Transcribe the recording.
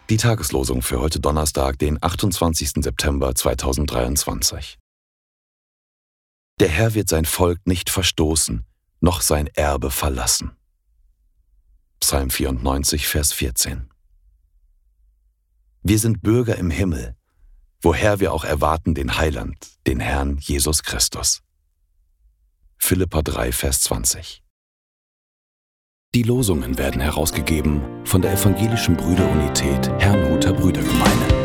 Die Tageslosung für heute Donnerstag, den 28. September 2023. Der Herr wird sein Volk nicht verstoßen, noch sein Erbe verlassen. Psalm 94, Vers 14. Wir sind Bürger im Himmel, woher wir auch erwarten den Heiland, den Herrn Jesus Christus. Philipper 3, Vers 20. Die Losungen werden herausgegeben von der Evangelischen Brüderunität Herrnhuter Brüdergemeine.